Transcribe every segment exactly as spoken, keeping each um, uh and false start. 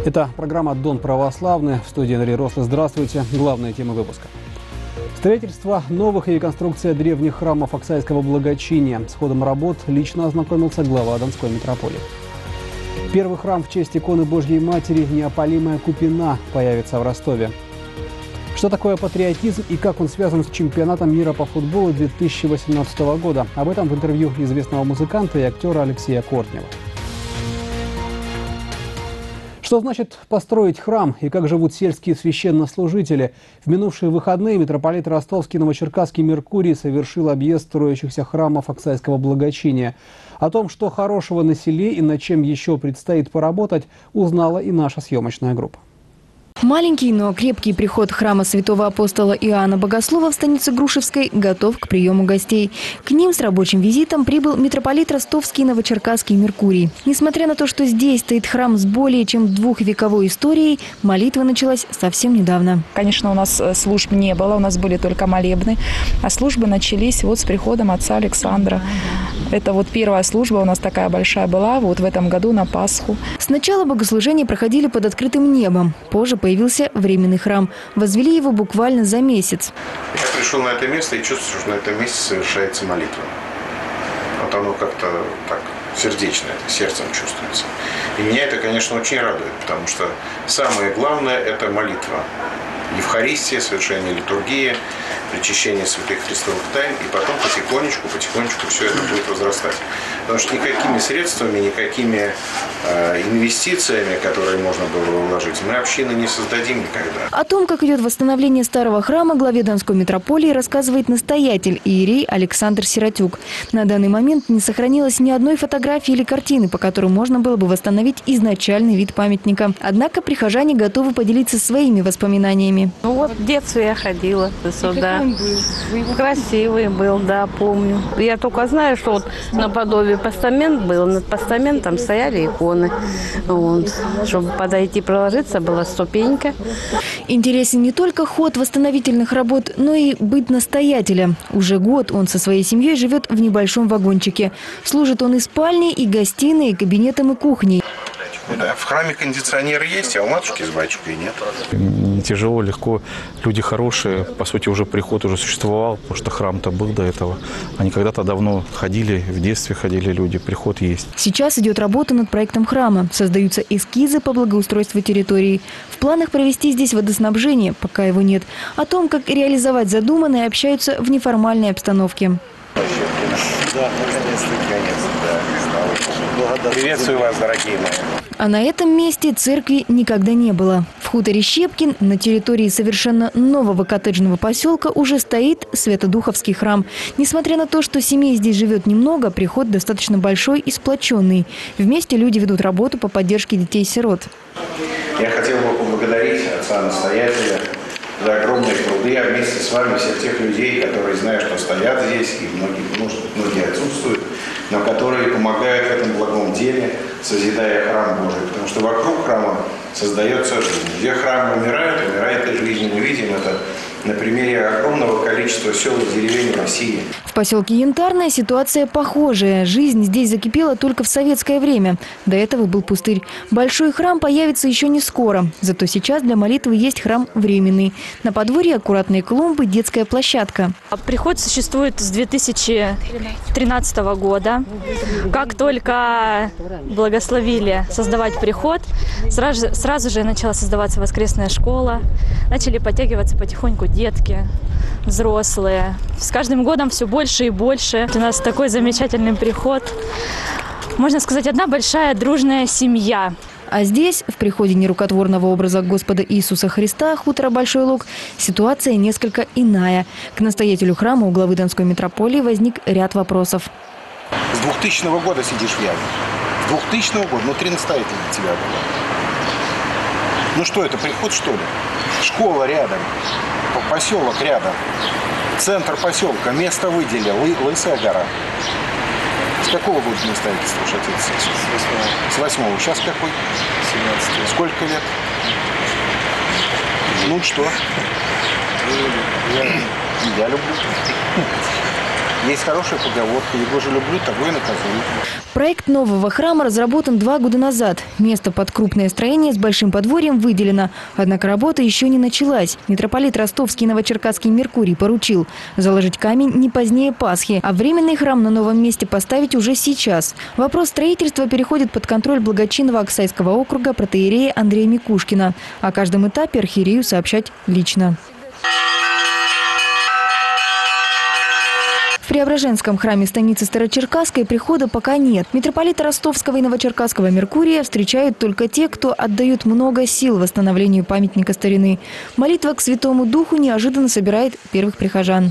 Это программа «Дон православный». В студии Андрей Рослый. Здравствуйте. Главные темы выпуска. Строительство новых и реконструкция древних храмов Аксайского благочиния. С ходом работ лично ознакомился глава Донской митрополии. Первый храм в честь иконы Божьей Матери «Неопалимая Купина» появится в Ростове. Что такое патриотизм и как он связан с чемпионатом мира по футболу две тысячи восемнадцатого года? Об этом в интервью известного музыканта и актера Алексея Кортнева. Что значит построить храм и как живут сельские священнослужители? В минувшие выходные митрополит Ростовский Новочеркасский Меркурий совершил объезд строящихся храмов Аксайского благочиния. О том, что хорошего на селе и над чем еще предстоит поработать, узнала и наша съемочная группа. Маленький, но крепкий приход храма святого апостола Иоанна Богослова в станице Грушевской готов к приему гостей. К ним с рабочим визитом прибыл митрополит Ростовский Новочеркасский Меркурий. Несмотря на то, что здесь стоит храм с более чем двухвековой историей, молитва началась совсем недавно. Конечно, у нас служб не было, у нас были только молебны, а службы начались вот с приходом отца Александра. Это вот первая служба у нас такая большая была вот в этом году на Пасху. Сначала богослужения проходили под открытым небом, позже появился временный храм. Возвели его буквально за месяц. Я пришел на это место и чувствую, что на этом месте совершается молитва. Вот оно как-то так сердечно, это сердцем чувствуется. И меня это, конечно, очень радует, потому что самое главное – это молитва. Евхаристия, совершение литургии, причащение святых христовых тайн, и потом потихонечку, потихонечку все это будет возрастать. Потому что никакими средствами, никакими э, инвестициями, которые можно было вложить, мы общины не создадим никогда. О том, как идет восстановление старого храма, главе Донской митрополии рассказывает настоятель иерей Александр Сиротюк. На данный момент не сохранилось ни одной фотографии или картины, по которым можно было бы восстановить изначальный вид памятника. Однако прихожане готовы поделиться своими воспоминаниями. Ну вот в детстве я ходила сюда. Красивый был, да, помню. Я только знаю, что вот наподобие постамент был, над постаментом стояли иконы. Вот. Чтобы подойти, проложиться, была ступенька. Интересен не только ход восстановительных работ, но и быт настоятеля. Уже год он со своей семьей живет в небольшом вагончике. Служит он и спальней, и гостиной, и кабинетом, и кухней. Да, в храме кондиционер есть, а у матушки с батюшкой нет. Не тяжело, легко. Люди хорошие. По сути, уже приход уже существовал, потому что храм-то был до этого. Они когда-то давно ходили, в детстве ходили люди. Приход есть. Сейчас идет работа над проектом храма. Создаются эскизы по благоустройству территории. В планах провести здесь водоснабжение, пока его нет. О том, как реализовать задуманное, общаются в неформальной обстановке. Да, наконец-то, наконец-то, да. Приветствую вас, дорогие мои. А на этом месте церкви никогда не было. В хуторе Щепкин, на территории совершенно нового коттеджного поселка, уже стоит Святодуховский храм. Несмотря на то, что семей здесь живет немного, приход достаточно большой и сплоченный. Вместе люди ведут работу по поддержке детей-сирот. Я хотел бы поблагодарить отца-настоятеля за огромные труды, а вместе с вами всех тех людей, которые знают, что стоят здесь, и многие, может быть, многие отсутствуют, но которые помогают в этом благом деле, созидая храм Божий. Потому что вокруг храма создается жизнь. Где храм умирает, умирает и жизнь. Мы видим это на примере огромного количества сел и деревень в России. В поселке Янтарная ситуация похожая. Жизнь здесь закипела только в советское время. До этого был пустырь. Большой храм появится еще не скоро. Зато сейчас для молитвы есть храм временный. На подворье аккуратные клумбы, детская площадка. Приход существует с две тысячи тринадцатого года. Как только благословили создавать приход, сразу, сразу же начала создаваться воскресная школа. Начали подтягиваться потихоньку детки, взрослые. С каждым годом все больше и больше. У нас такой замечательный приход. Можно сказать, одна большая дружная семья. А здесь, в приходе нерукотворного образа Господа Иисуса Христа, хутора Большой Луг, ситуация несколько иная. К настоятелю храма у главы Донской митрополии возник ряд вопросов. С двухтысячного года сидишь в яме. С двухтысячного года, внутри настоятеля тебя было. Ну что это, приход что ли? Школа рядом, поселок рядом, центр поселка, место выделил, Лысая гора. С какого года не строительство уж отец? С восьмого. С восьмого. Сейчас какой? семнадцатый. Сколько лет? Ну что? Я, я люблю. Есть хорошая поговорка: «Его же люблю, того и наказую». Проект нового храма разработан два года назад. Место под крупное строение с большим подворьем выделено. Однако работа еще не началась. Митрополит Ростовский и Новочеркасский Меркурий поручил заложить камень не позднее Пасхи, а временный храм на новом месте поставить уже сейчас. Вопрос строительства переходит под контроль благочинного Аксайского округа протоиерея Андрея Микушкина. О каждом этапе архиерею сообщать лично. В Преображенском храме станицы Старочеркасской прихода пока нет. Митрополита Ростовского и Новочеркасского Меркурия встречают только те, кто отдают много сил восстановлению памятника старины. Молитва к Святому Духу неожиданно собирает первых прихожан.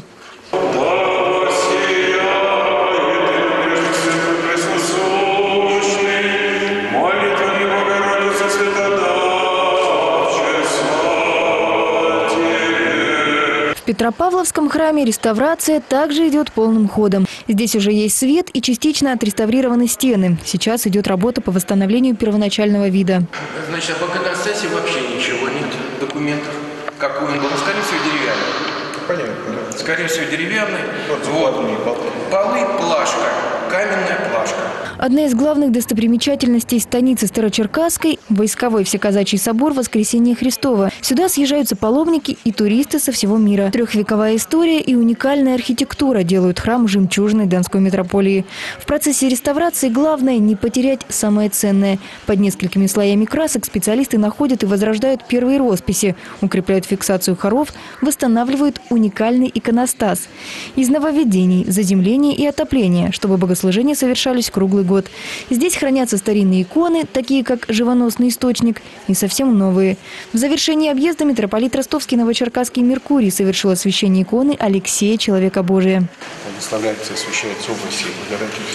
В Петропавловском храме реставрация также идет полным ходом. Здесь уже есть свет и частично отреставрированы стены. Сейчас идет работа по восстановлению первоначального вида. Значит, об иконостасе вообще ничего нет, документов. Какой он был? Ну, скорее всего, деревянный. Понятно. Скорее всего, деревянный. Вот. Полы, плашка, каменная плашка. Одна из главных достопримечательностей станицы Старочеркасской – войсковой Всеказачий собор Воскресения Христова. Сюда съезжаются паломники и туристы со всего мира. Трехвековая история и уникальная архитектура делают храм жемчужиной Донской митрополии. В процессе реставрации главное – не потерять самое ценное. Под несколькими слоями красок специалисты находят и возрождают первые росписи, укрепляют фиксацию хоров, восстанавливают уникальный иконостас. Из нововведений – заземление и отопление, чтобы богослужения совершались круглый год. Здесь хранятся старинные иконы, такие как живоносный источник, и совсем новые. В завершении объезда митрополит Ростовский Новочеркасский Меркурий совершил освящение иконы Алексея Человека Божия. Благословляется, освящается образ Его, благодатью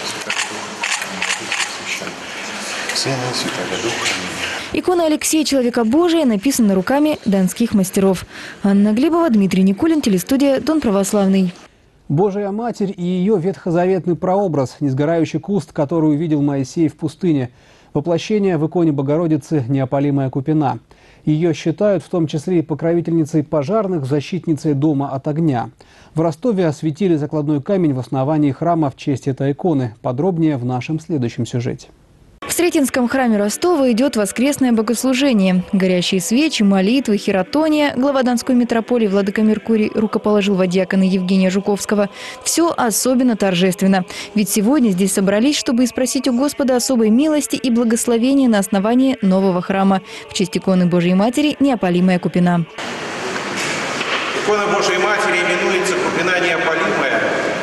Сына и Святого Духа. Икона Алексея Человека Божия написана руками донских мастеров. Анна Глебова, Дмитрий Никулин, телестудия Дон Православный. Божия Матерь и ее ветхозаветный прообраз, несгорающий куст, который увидел Моисей в пустыне. Воплощение в иконе Богородицы неопалимая купина. Ее считают в том числе и покровительницей пожарных, защитницей дома от огня. В Ростове осветили закладной камень в основании храма в честь этой иконы. Подробнее в нашем следующем сюжете. В Сретенском храме Ростова идет воскресное богослужение. Горящие свечи, молитвы, хиротония. Глава Донской митрополии владыка Меркурий рукоположил во диакона Евгения Жуковского. Все особенно торжественно. Ведь сегодня здесь собрались, чтобы спросить у Господа особой милости и благословения на основании нового храма. В честь иконы Божьей Матери неопалимая купина. Икона Божьей Матери именуется купина неопалимая.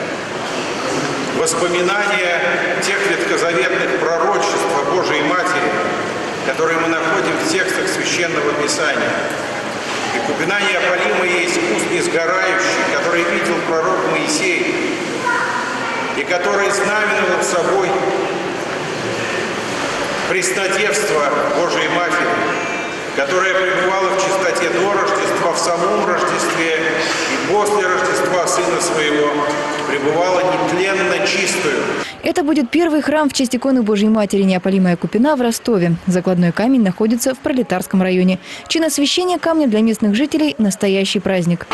Воспоминания тех ветхозаветных пророчеств о Божьей Матери, которые мы находим в текстах Священного Писания. И купина неопалимая есть куст несгорающий, который видел пророк Моисей, и который знаменовал собой преснодевство Божьей Матери, которая пребывала в чистоте до Рождества, в самом Рождестве и после Рождества Сына Своего, пребывала нетленно чистую. Это будет первый храм в честь иконы Божьей Матери неопалимая купина в Ростове. Закладной камень находится в Пролетарском районе. Чин освящения камня для местных жителей – настоящий праздник.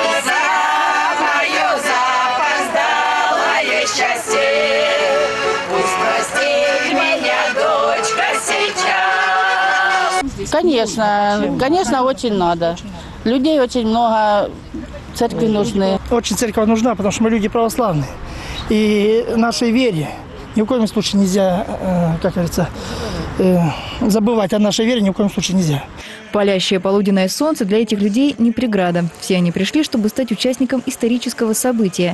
Конечно, конечно, очень надо. Людей очень много, церкви нужны. Очень церковь нужна, потому что мы люди православные. И нашей вере ни в коем случае нельзя, как говорится, забывать о нашей вере, ни в коем случае нельзя. Палящее полуденное солнце для этих людей не преграда. Все они пришли, чтобы стать участником исторического события.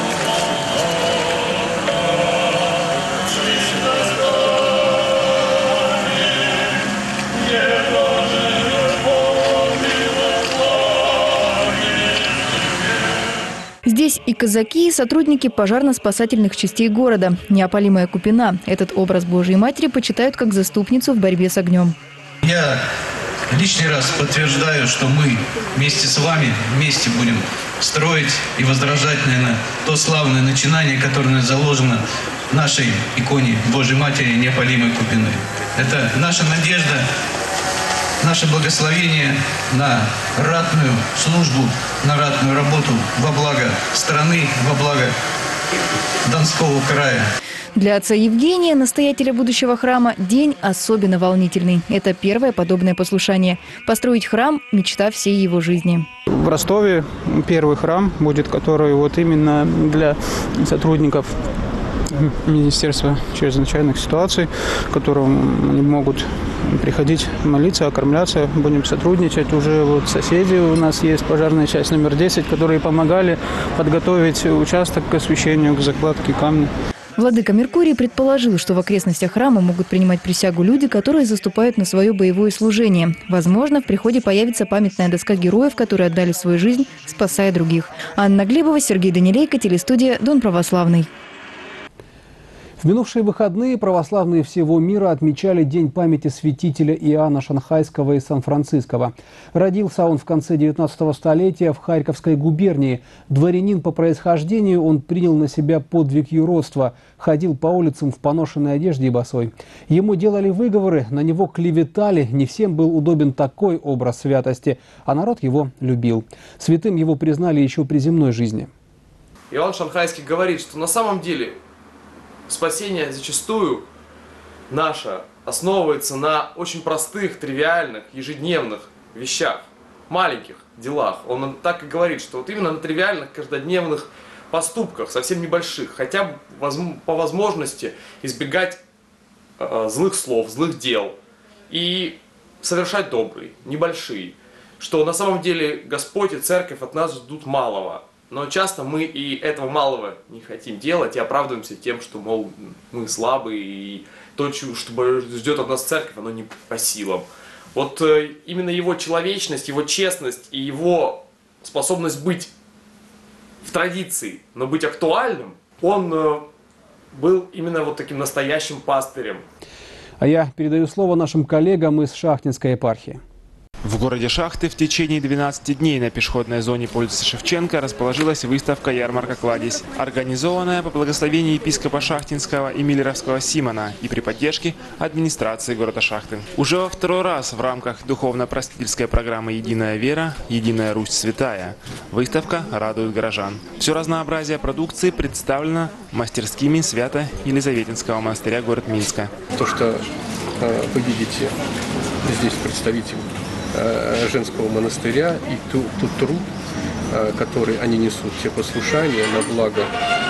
Здесь и казаки, и сотрудники пожарно-спасательных частей города. Неопалимая купина. Этот образ Божьей Матери почитают как заступницу в борьбе с огнем. Я лишний раз подтверждаю, что мы вместе с вами, вместе будем строить и возрождать, наверное, то славное начинание, которое заложено в нашей иконе Божьей Матери неопалимой купины. Это наша надежда, наше благословение на ратную службу, на ратную работу во благо страны, во благо Донского края. Для отца Евгения, настоятеля будущего храма, день особенно волнительный. Это первое подобное послушание. Построить храм – мечта всей его жизни. В Ростове первый храм будет, который вот именно для сотрудников Министерства чрезвычайных ситуаций, которым они могут приходить молиться, окормляться, будем сотрудничать. Уже вот соседи у нас есть, пожарная часть номер десять, которые помогали подготовить участок к освящению, к закладке камня. Владыка Меркурий предположил, что в окрестностях храма могут принимать присягу люди, которые заступают на свое боевое служение. Возможно, в приходе появится памятная доска героев, которые отдали свою жизнь, спасая других. Анна Глебова, Сергей Данилейко, телестудия «Дон православный». В минувшие выходные православные всего мира отмечали День памяти святителя Иоанна Шанхайского из Сан-Франциского. Родился он в конце девятнадцатого столетия в Харьковской губернии. Дворянин по происхождению, он принял на себя подвиг юродства. Ходил по улицам в поношенной одежде и босой. Ему делали выговоры, на него клеветали. Не всем был удобен такой образ святости, а народ его любил. Святым его признали еще при земной жизни. Иоанн Шанхайский говорит, что на самом деле спасение зачастую наше основывается на очень простых, тривиальных, ежедневных вещах, маленьких делах. Он так и говорит, что вот именно на тривиальных, каждодневных поступках, совсем небольших, хотя бы по возможности избегать э, злых слов, злых дел и совершать добрые, небольшие. Что на самом деле Господь и Церковь от нас ждут малого. Но часто мы и этого малого не хотим делать и оправдываемся тем, что, мол, мы слабые, и то, что ждет от нас Церковь, оно не по силам. Вот именно его человечность, его честность и его способность быть в традиции, но быть актуальным, он был именно вот таким настоящим пастырем. А я передаю слово нашим коллегам из Шахтинской епархии. В городе Шахты в течение двенадцати дней на пешеходной зоне по улице Шевченко расположилась выставка «Ярмарка Кладезь», организованная по благословению епископа Шахтинского и Миллеровского Симона и при поддержке администрации города Шахты. Уже во второй раз в рамках духовно-просветительской программы «Единая вера, Единая Русь святая» выставка радует горожан. Все разнообразие продукции представлено мастерскими Свято-Елизаветинского монастыря город Минска. То, что вы видите здесь представитель женского монастыря и ту, тот труд, который они несут, те послушания на благо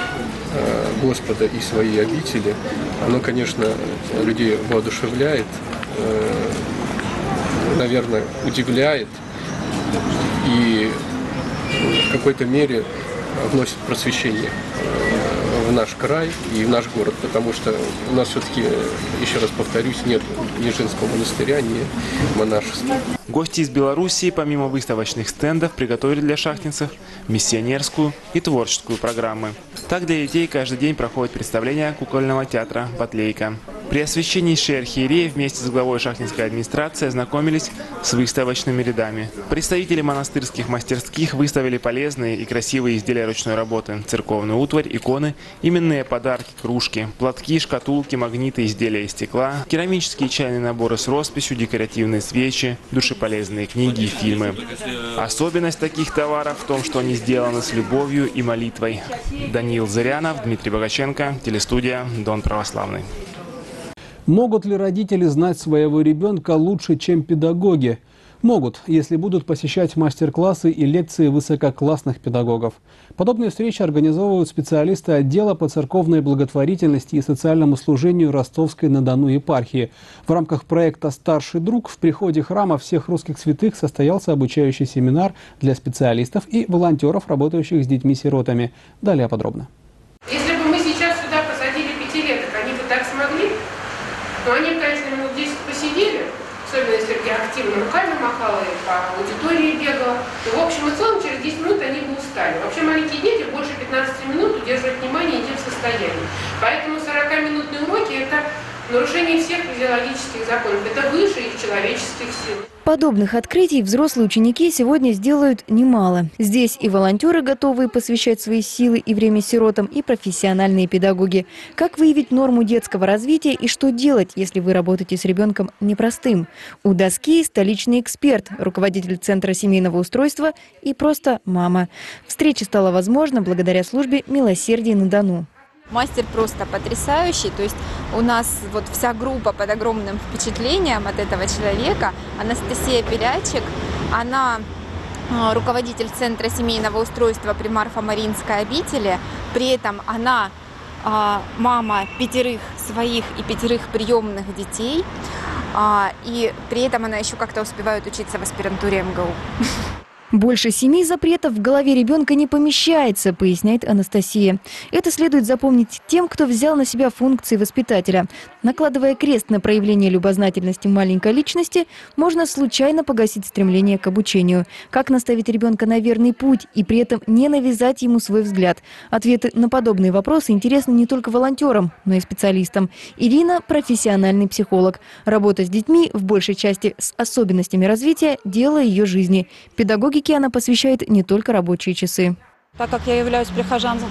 Господа и своей обители, оно, конечно, людей воодушевляет, наверное, удивляет и в какой-то мере вносит просвещение в наш край и в наш город, потому что у нас все-таки, еще раз повторюсь, нет ни женского монастыря, ни монашества. Гости из Белоруссии помимо выставочных стендов приготовили для шахтинцев миссионерскую и творческую программы. Так для детей каждый день проходит представление кукольного театра «Батлейка». Преосвященнейший архиерей вместе с главой шахтинской администрации ознакомились с выставочными рядами. Представители монастырских мастерских выставили полезные и красивые изделия ручной работы, церковную утварь, иконы, именные подарки, кружки, платки, шкатулки, магниты, изделия из стекла, керамические чайные наборы с росписью, декоративные свечи, душеполезные книги и фильмы. Особенность таких товаров в том, что они сделаны с любовью и молитвой. Даниил Зырянов, Дмитрий Богаченко, телестудия «Дон православный». Могут ли родители знать своего ребенка лучше, чем педагоги? Могут, если будут посещать мастер-классы и лекции высококлассных педагогов. Подобные встречи организовывают специалисты отдела по церковной благотворительности и социальному служению Ростовской-на-Дону епархии. В рамках проекта «Старший друг» в приходе храма всех русских святых состоялся обучающий семинар для специалистов и волонтеров, работающих с детьми-сиротами. Далее подробно. Если бы мы сейчас сюда посадили пятилеток, они бы так смогли? Но они, конечно, минут десять посидели, особенно если я активно руками махала и по аудитории бегала. И в общем и целом через десять минут они бы устали. Вообще маленькие дети больше пятнадцати минут удерживать внимание не в состоянии. Поэтому сорокаминутные уроки – это нарушение всех физиологических законов, это выше их человеческих сил. Подобных открытий взрослые ученики сегодня сделают немало. Здесь и волонтеры, готовые посвящать свои силы и время сиротам, и профессиональные педагоги. Как выявить норму детского развития и что делать, если вы работаете с ребенком непростым? У доски столичный эксперт, руководитель Центра семейного устройства и просто мама. Встреча стала возможна благодаря службе «Милосердие на Дону». Мастер просто потрясающий, то есть у нас вот вся группа под огромным впечатлением от этого человека. Анастасия Пелячик, она руководитель Центра семейного устройства при Марфо-Маринской обители, при этом она мама пятерых своих и пятерых приемных детей, и при этом она еще как-то успевает учиться в аспирантуре эм гэ у. Больше семи запретов в голове ребенка не помещается, поясняет Анастасия. Это следует запомнить тем, кто взял на себя функции воспитателя. Накладывая крест на проявление любознательности маленькой личности, можно случайно погасить стремление к обучению. Как наставить ребенка на верный путь и при этом не навязать ему свой взгляд? Ответы на подобные вопросы интересны не только волонтерам, но и специалистам. Ирина – профессиональный психолог. Работа с детьми, в большей части с особенностями развития, дело ее жизни. Педагоги она посвящает не только рабочие часы. Так как я являюсь прихожанкой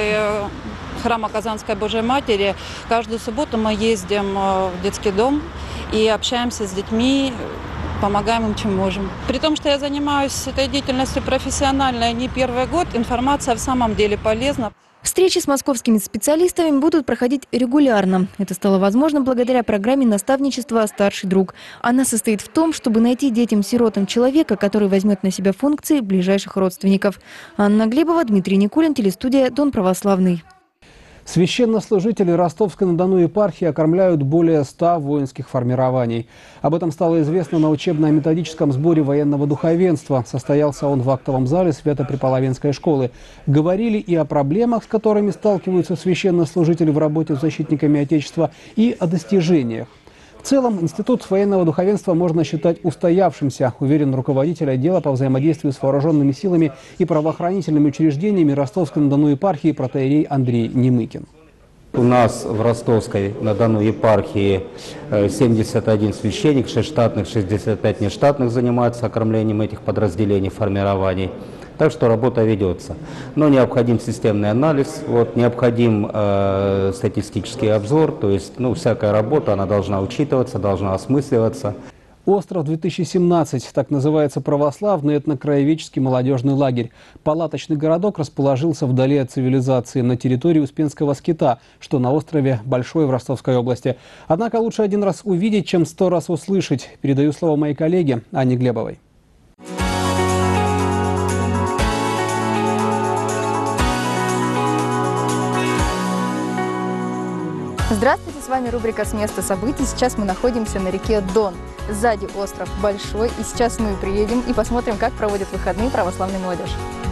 храма Казанской Божьей Матери, каждую субботу мы ездим в детский дом и общаемся с детьми, помогаем им, чем можем. При том, что я занимаюсь этой деятельностью профессионально не первый год, информация в самом деле полезна. Встречи с московскими специалистами будут проходить регулярно. Это стало возможно благодаря программе наставничества «Старший друг». Она состоит в том, чтобы найти детям-сиротам человека, который возьмет на себя функции ближайших родственников. Анна Глебова, Дмитрий Никулин, телестудия «Дон Православный». Священнослужители Ростовской-на-Дону епархии окормляют более ста воинских формирований. Об этом стало известно на учебно-методическом сборе военного духовенства. Состоялся он в актовом зале Свято-Преполовенской школы. Говорили и о проблемах, с которыми сталкиваются священнослужители в работе с защитниками Отечества, и о достижениях. В целом, институт военного духовенства можно считать устоявшимся, уверен руководитель отдела по взаимодействию с вооруженными силами и правоохранительными учреждениями Ростовской-на-Дону епархии протоиерей Андрей Немыкин. У нас в Ростовской-на-Дону епархии семьдесят один священник, шесть штатных, шестьдесят пять нештатных занимаются окормлением этих подразделений, формирований. Так что работа ведется. Но необходим системный анализ, вот, необходим э, статистический обзор, то есть ну, всякая работа, она должна учитываться, должна осмысливаться. «Остров две тысячи семнадцать» – так называется православный этнокраеведческий молодежный лагерь. Палаточный городок расположился вдали от цивилизации на территории Успенского скита, что на острове Большой в Ростовской области. Однако лучше один раз увидеть, чем сто раз услышать. Передаю слово моей коллеге Анне Глебовой. Здравствуйте, с вами рубрика «С места событий». Сейчас мы находимся на реке Дон. Сзади остров Большой. И сейчас мы приедем и посмотрим, как проводят выходные православная молодежь.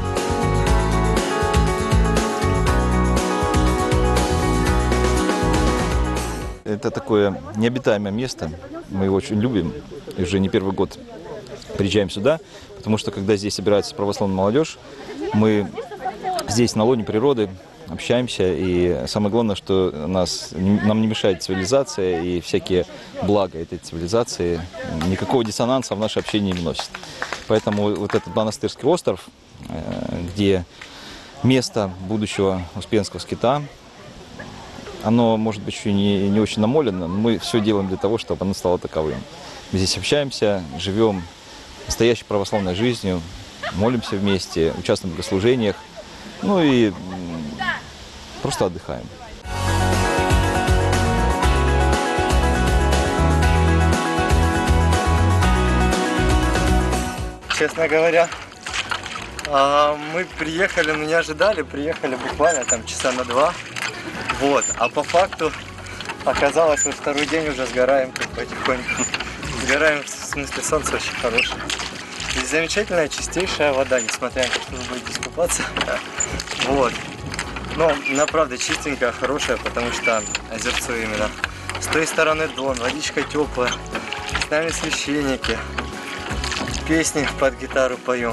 Это такое необитаемое место. Мы его очень любим. И уже не первый год приезжаем сюда. Потому что, когда здесь собирается православная молодежь, мы здесь на лоне природы общаемся, и самое главное, что нас, нам не мешает цивилизация и всякие блага этой цивилизации. Никакого диссонанса в наше общение не вносит. Поэтому вот этот монастырский остров, где место будущего Успенского скита, оно, может быть, еще не, не очень намолено, но мы все делаем для того, чтобы оно стало таковым. Мы здесь общаемся, живем настоящей православной жизнью, молимся вместе, участвуем в богослужениях, ну и просто отдыхаем. Честно говоря, мы приехали, но не ожидали, приехали буквально там часа на два. Вот, а по факту оказалось, что второй день уже сгораем тут потихоньку. Сгораем, в смысле, солнце очень хорошее. Здесь замечательная, чистейшая вода, несмотря на то, что вы будете купаться. Вот. Но она правда чистенькая, хорошая, потому что озерцо именно. С той стороны Дон, водичка теплая, с нами священники, песни под гитару поем.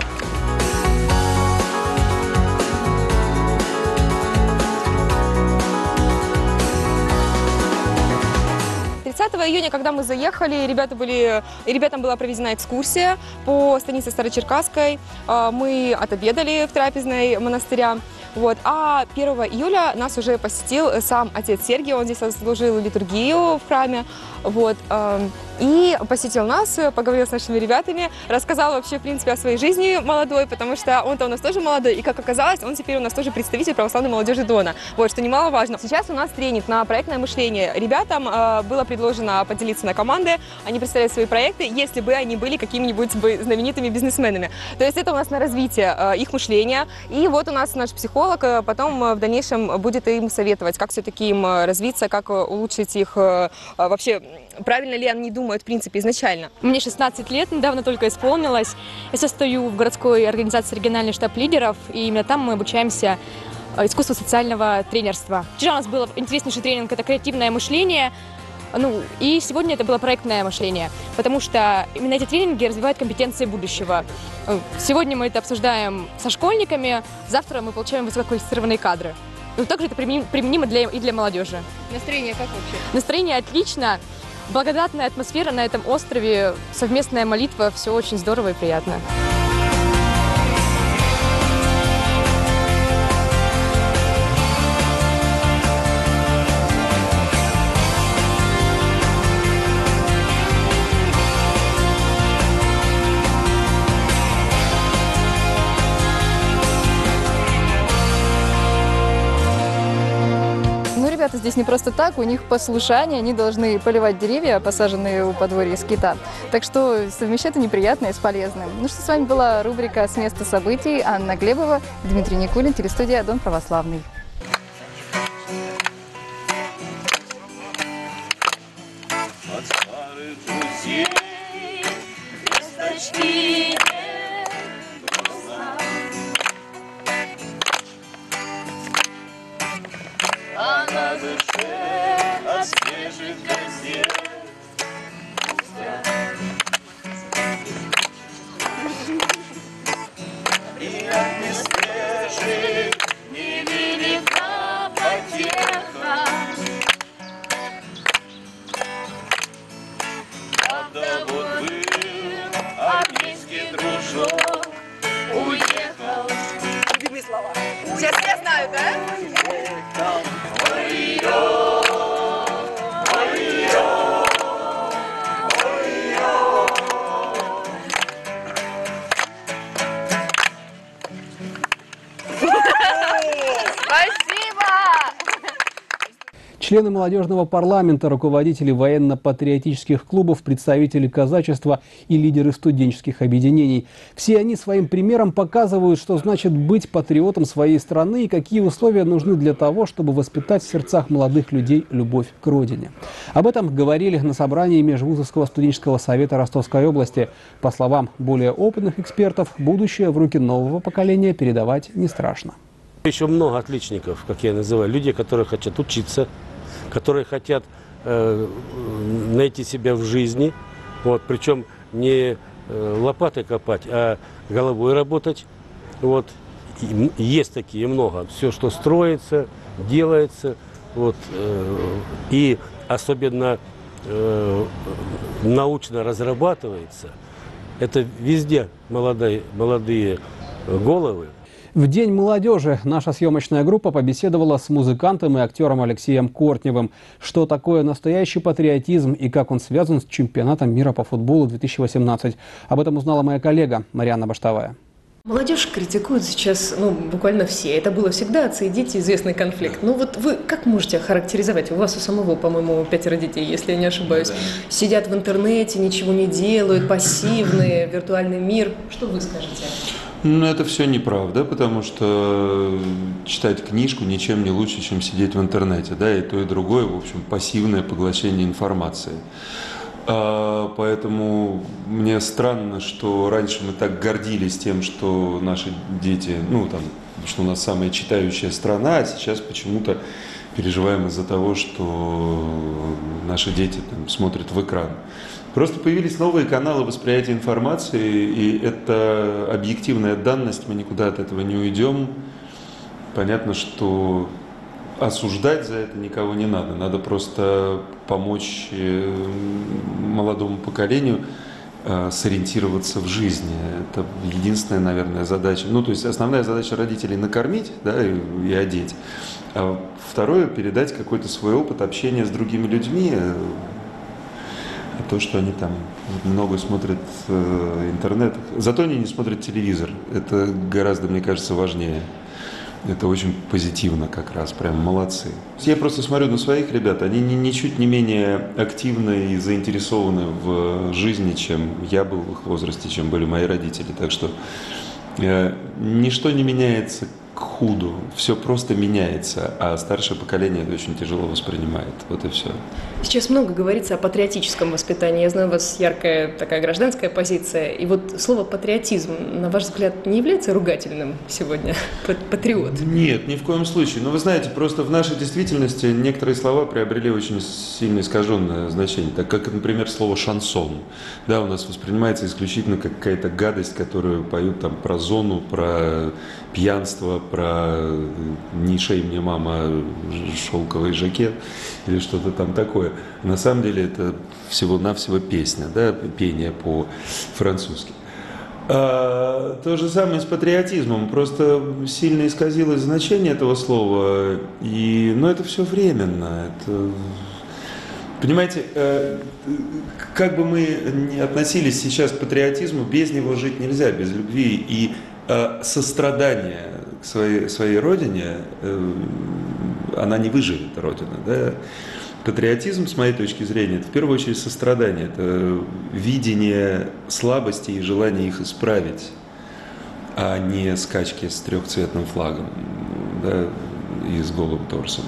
тридцатого июня, когда мы заехали, ребята были, ребятам была проведена экскурсия по станице Старочеркасской. Мы отобедали в трапезной монастыря. Вот. А первого июля нас уже посетил сам отец Сергий, он здесь служил литургию в храме. Вот. И посетил нас, поговорил с нашими ребятами, рассказал вообще, в принципе, о своей жизни молодой, потому что он-то у нас тоже молодой, и, как оказалось, он теперь у нас тоже представитель православной молодежи Дона. Вот, что немаловажно. Сейчас у нас тренинг на проектное мышление. Ребятам э, было предложено поделиться на команды, они представляют свои проекты, если бы они были какими-нибудь бы знаменитыми бизнесменами. То есть это у нас на развитие э, их мышления. И вот у нас наш психолог э, потом э, в дальнейшем будет им советовать, как все-таки им э, развиться, как э, улучшить их э, э, вообще, правильно ли они думают, в принципе, изначально. Мне шестнадцать лет, недавно только исполнилось. Я состою в городской организации «Региональный штаб лидеров», и именно там мы обучаемся искусству социального тренерства. Вчера у нас был интереснейший тренинг, это креативное мышление. Ну, и сегодня это было проектное мышление, потому что именно эти тренинги развивают компетенции будущего. Сегодня мы это обсуждаем со школьниками, завтра мы получаем высококвалифицированные кадры. Но также это применимо для, и для молодежи. Настроение как вообще? Настроение отлично. Благодатная атмосфера на этом острове, совместная молитва, все очень здорово и приятно. Ребята здесь не просто так, у них послушание, они должны поливать деревья, посаженные у подворья скита. Так что совмещать неприятное с полезным. Ну что, с вами была рубрика «С места событий». Анна Глебова, Дмитрий Никулин, телестудия «Дон Православный». А на душе от свежих газет и от несвежих невелика потеха. Правда, вот был армейский дружок, уехал. Любимые слова. Сейчас все знают, да? Члены молодежного парламента, руководители военно-патриотических клубов, представители казачества и лидеры студенческих объединений. Все они своим примером показывают, что значит быть патриотом своей страны и какие условия нужны для того, чтобы воспитать в сердцах молодых людей любовь к родине. Об этом говорили на собрании Межвузовского студенческого совета Ростовской области. По словам более опытных экспертов, будущее в руки нового поколения передавать не страшно. Еще много отличников, как я называю, людей, которые хотят учиться, которые хотят э, найти себя в жизни, вот, причем не э, лопатой копать, а головой работать. Вот. И есть такие много. Все, что строится, делается, вот, э, и особенно э, научно разрабатывается, это везде молодые, молодые головы. В День молодежи наша съемочная группа побеседовала с музыкантом и актером Алексеем Кортневым. Что такое настоящий патриотизм и как он связан с чемпионатом мира по футболу две тысячи восемнадцать. Об этом узнала моя коллега Марьяна Баштовая. Молодежь критикует сейчас, ну, буквально все. Это было всегда, отцы и дети, известный конфликт. Ну вот вы как можете характеризовать? У вас у самого, по-моему, пятеро детей, если я не ошибаюсь. Сидят в интернете, ничего не делают, пассивные, виртуальный мир. Что вы скажете? Ну, это все неправда, потому что читать книжку ничем не лучше, чем сидеть в интернете, да, и то, и другое, в общем, пассивное поглощение информации. А, поэтому мне странно, что раньше мы так гордились тем, что наши дети, ну, там, что у нас самая читающая страна, а сейчас почему-то переживаем из-за того, что наши дети там смотрят в экран. Просто появились новые каналы восприятия информации, и это объективная данность, мы никуда от этого не уйдем. Понятно, что осуждать за это никого не надо. Надо просто помочь молодому поколению сориентироваться в жизни. Это единственная, наверное, задача. Ну, то есть основная задача родителей накормить, да, и, и одеть. А второе, передать какой-то свой опыт общения с другими людьми. То, что они там много смотрят э, интернет. Зато они не смотрят телевизор. Это гораздо, мне кажется, важнее. Это очень позитивно как раз, прям молодцы. Я просто смотрю на своих ребят, они ни, ничуть не менее активны и заинтересованы в жизни, чем я был в их возрасте, чем были мои родители. Так что э, ничто не меняется к худу, все просто меняется, а старшее поколение это очень тяжело воспринимает. Вот и все. Сейчас много говорится о патриотическом воспитании. Я знаю, у вас яркая такая гражданская позиция. И вот слово «патриотизм», на ваш взгляд, не является ругательным сегодня? Патриот? Нет, ни в коем случае. Но вы знаете, просто в нашей действительности некоторые слова приобрели очень сильно искаженное значение. Так как, например, слово «шансон». Да, у нас воспринимается исключительно как какая-то гадость, которую поют там про зону, про пьянство, про «не шей мне, мама, шелковый жакет» или что-то там такое. На самом деле это всего-навсего песня, да, пение по-французски. А, то же самое с патриотизмом. Просто сильно исказилось значение этого слова. И, но это все временно. Это, понимаете, как бы мы ни относились сейчас к патриотизму, без него жить нельзя, без любви. И сострадание к своей, своей родине, она не выживет, родина. Да? Патриотизм, с моей точки зрения, это в первую очередь сострадание, это видение слабостей и желание их исправить, а не скачки с трехцветным флагом, да, и с голым торсом.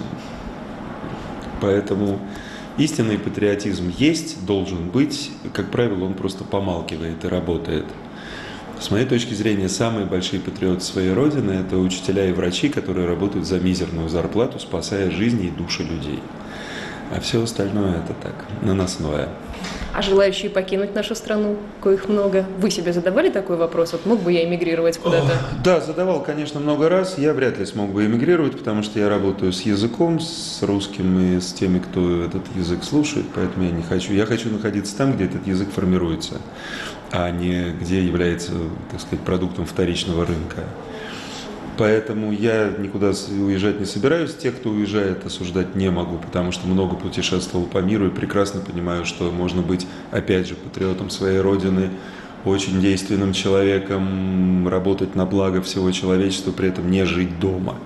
Поэтому истинный патриотизм есть, должен быть, как правило, он просто помалкивает и работает. С моей точки зрения, самые большие патриоты своей родины – это учителя и врачи, которые работают за мизерную зарплату, спасая жизни и души людей. А все остальное – это так, наносное. А желающие покинуть нашу страну, коих много? Вы себе задавали такой вопрос? Вот мог бы я эмигрировать куда-то? О, да, задавал, конечно, много раз. Я вряд ли смог бы эмигрировать, потому что я работаю с языком, с русским и с теми, кто этот язык слушает, поэтому я не хочу. Я хочу находиться там, где этот язык формируется, а не где является, так сказать, продуктом вторичного рынка. Поэтому я никуда уезжать не собираюсь. Те, кто уезжает, осуждать не могу, потому что много путешествовал по миру и прекрасно понимаю, что можно быть, опять же, патриотом своей родины, очень действенным человеком, работать на благо всего человечества, при этом не жить дома.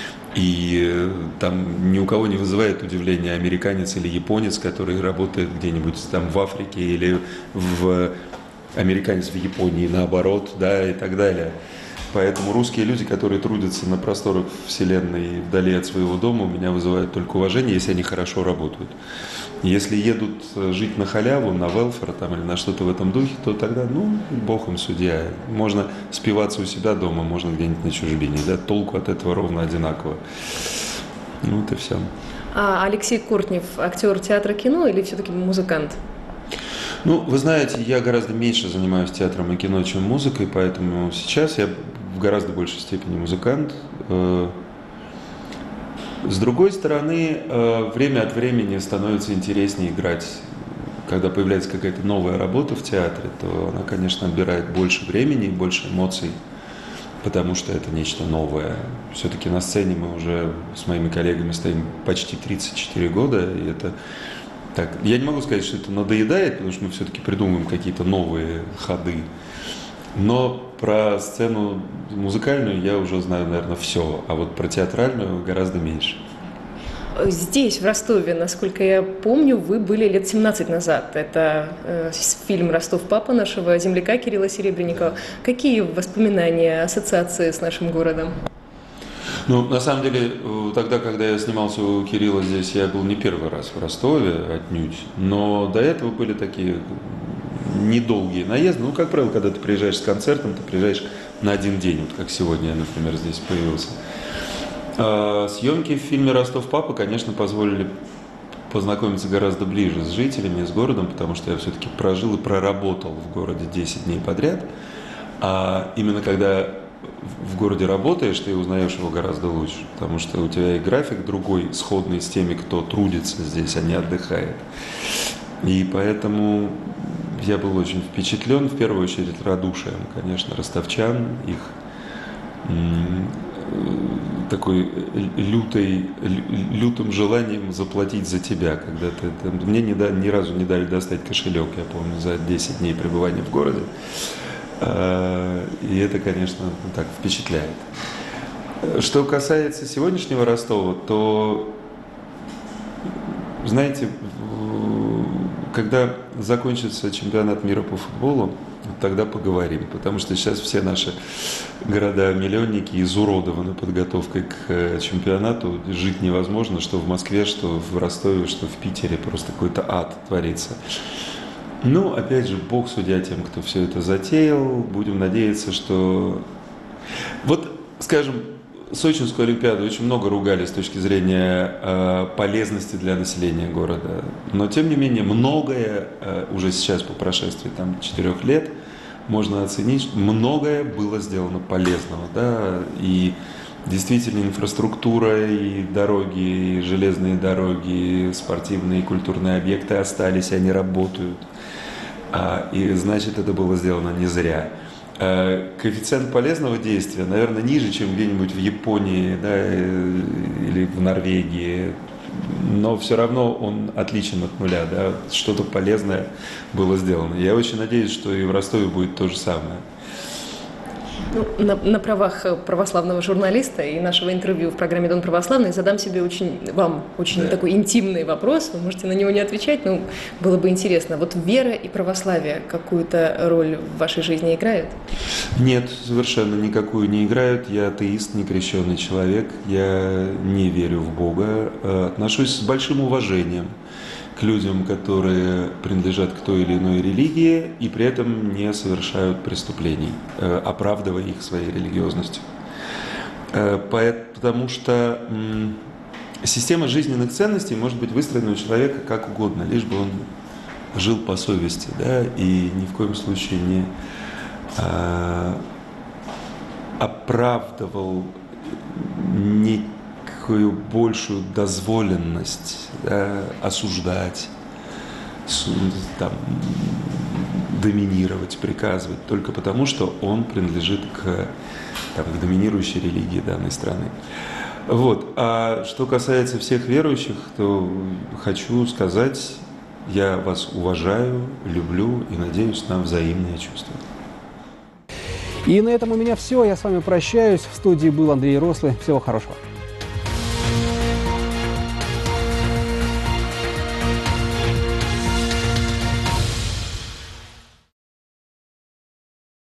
И там ни у кого не вызывает удивления американец или японец, который работает где-нибудь там в Африке или в американец в Японии, наоборот, да, и так далее. Поэтому русские люди, которые трудятся на просторах вселенной вдали от своего дома, у меня вызывают только уважение, если они хорошо работают. Если едут жить на халяву, на велфер там, или на что-то в этом духе, то тогда, ну, бог им судья. Можно спиваться у себя дома, можно где-нибудь на чужбине. Да? Толку от этого ровно одинаково. Ну, вот и все. А Алексей Кортнев актер театра, кино или все-таки музыкант? Ну, вы знаете, я гораздо меньше занимаюсь театром и кино, чем музыкой, поэтому сейчас я в гораздо большей степени музыкант. С другой стороны, время от времени становится интереснее играть. Когда появляется какая-то новая работа в театре, то она, конечно, отбирает больше времени и больше эмоций, потому что это нечто новое. Все-таки на сцене мы уже с моими коллегами стоим почти тридцать четыре года, и это... Так, я не могу сказать, что это надоедает, потому что мы все-таки придумываем какие-то новые ходы. Но про сцену музыкальную я уже знаю, наверное, все, а вот про театральную гораздо меньше. Здесь, в Ростове, насколько я помню, вы были лет семнадцать назад. Это э, фильм «Ростов, папа» нашего земляка Кирилла Серебренникова. Какие воспоминания, ассоциации с нашим городом? Ну, на самом деле, тогда, когда я снимался у Кирилла здесь, я был не первый раз в Ростове, отнюдь. Но до этого были такие недолгие наезды. Ну, как правило, когда ты приезжаешь с концертом, ты приезжаешь на один день, вот как сегодня я, например, здесь появился. А съемки в фильме «Ростов, папа», конечно, позволили познакомиться гораздо ближе с жителями, с городом, потому что я все-таки прожил и проработал в городе десять дней подряд. А именно когда в городе работаешь, ты узнаешь его гораздо лучше, потому что у тебя и график другой, сходный с теми, кто трудится здесь, а не отдыхает. И поэтому я был очень впечатлен, в первую очередь, радушием, конечно, ростовчан, их такой лютой, лютым желанием заплатить за тебя, когда ты там, мне не дали, ни разу не дали достать кошелек, я помню, за десять дней пребывания в городе. И это, конечно, так впечатляет. Что касается сегодняшнего Ростова, то, знаете, когда закончится чемпионат мира по футболу, тогда поговорим, потому что сейчас все наши города-миллионники изуродованы подготовкой к чемпионату. Жить невозможно, что в Москве, что в Ростове, что в Питере. Просто какой-то ад творится. Ну, опять же, Бог судья тем, кто все это затеял. Будем надеяться, что... Вот, скажем, Сочинскую Олимпиаду очень много ругали с точки зрения э, полезности для населения города. Но, тем не менее, многое, э, уже сейчас по прошествии там, четырех лет, можно оценить, что многое было сделано полезного. Да? И действительно инфраструктура, и дороги, и железные дороги, и спортивные, и культурные объекты остались, они работают. А, и значит, это было сделано не зря. Коэффициент полезного действия, наверное, ниже, чем где-нибудь в Японии, да, или в Норвегии, но все равно он отличен от нуля, да, что-то полезное было сделано. Я очень надеюсь, что и в Ростове будет то же самое. Ну, на, на правах православного журналиста и нашего интервью в программе «Дон православный» задам себе очень, вам очень да. такой интимный вопрос. Вы можете на него не отвечать, но было бы интересно. Вот вера и православие какую-то роль в вашей жизни играют? Нет, совершенно никакую не играют. Я атеист, некрещенный человек. Я не верю в Бога. Отношусь с большим уважением к людям, которые принадлежат к той или иной религии и при этом не совершают преступлений, оправдывая их своей религиозностью. Потому что система жизненных ценностей может быть выстроена у человека как угодно, лишь бы он жил по совести, да, и ни в коем случае не оправдывал не такую большую дозволенность, да, осуждать, там, доминировать, приказывать, только потому, что он принадлежит к, там, к доминирующей религии данной страны. Вот. А что касается всех верующих, то хочу сказать, я вас уважаю, люблю и надеюсь на взаимные чувства. И на этом у меня все. Я с вами прощаюсь. В студии был Андрей Рослый. Всего хорошего.